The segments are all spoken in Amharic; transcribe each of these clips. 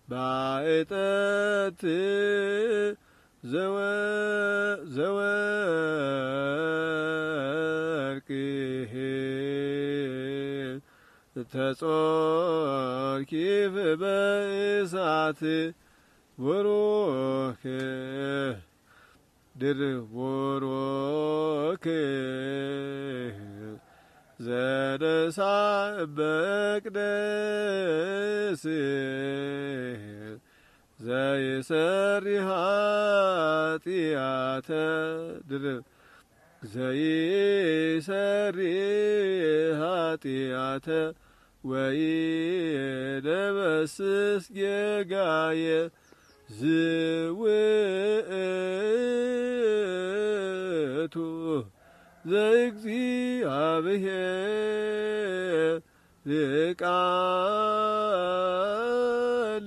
ባእጠት ዘወርቅ ተጾርኪፍ በእሳት ቡሩክ ቡሩክ ዘደሳ በቅደስ ዘይሰሪ ኃጢአተ ዘይሰሪ ኃጢአተ ወይደመስስ ጌጋየ ዝውእቱ ዘእግዚአብሔር ቃል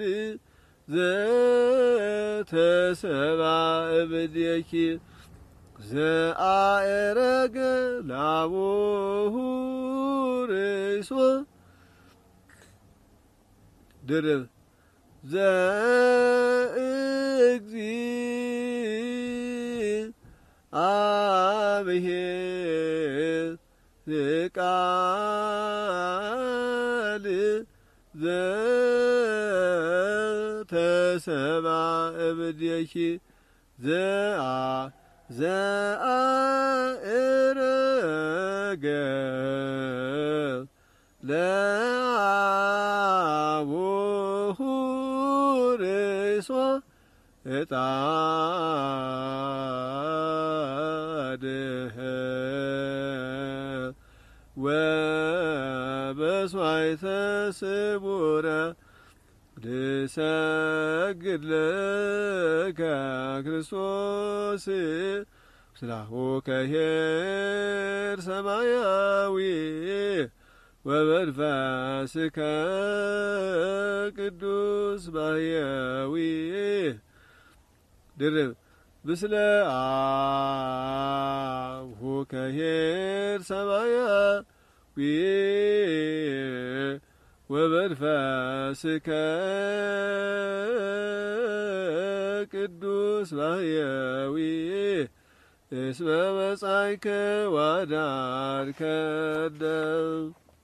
ዘተሰብአ እምኔኪ ዘአእረገ ላቡሁ ርእሶ ድርብ ዘእግዚአብሔር ቃል ዘተሰብአ እምኔኪ ዘአእረገ ለአቡሁ ርእሶ ዕጣድህ ወበስዋዕተ ስቡረ ልሰግድ ለከ ክርስቶስ ስላሁከ ኄር ሰማያዊ ወመንፈስከ ቅዱስ ማሕየዊ ድርብ ምስለ አቡከ ኄር ሰማያዊ ወመንፈስከ ቅዱስ ማሕየዊ እስመ መጻእከ ወአዳንከነ